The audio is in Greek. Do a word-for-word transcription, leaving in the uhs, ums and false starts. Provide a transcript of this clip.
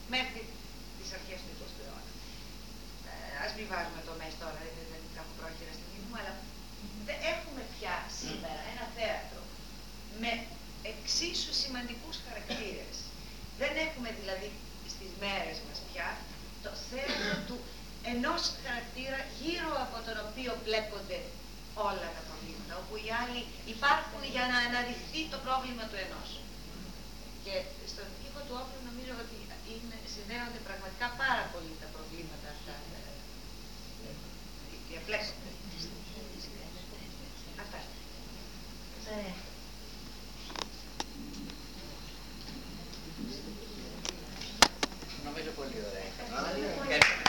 μέχρι τις αρχές του εικοστού αιώνα. Ε, ας μην βάζουμε τομές τώρα, δεν, δεν έχω πρόχειρα στη μνήμη μου, αλλά δεν έχουμε πια σήμερα ένα θέατρο με εξίσου σημαντικούς χαρακτήρες. Δεν έχουμε δηλαδή στις μέρες μας πια το θέατρο του ενός χαρακτήρα γύρω από τον οποίο πλέκονται όλα τα προβλήματα, όπου οι άλλοι υπάρχουν για να αναδειχθεί το πρόβλημα του ενός. Και στον οίκο του όπλου νομίζω ότι είναι, συνδέονται πραγματικά πάρα πολύ τα προβλήματα αυτά. Διαπλέκονται. Αυτά. Νομίζω πολύ ωραία.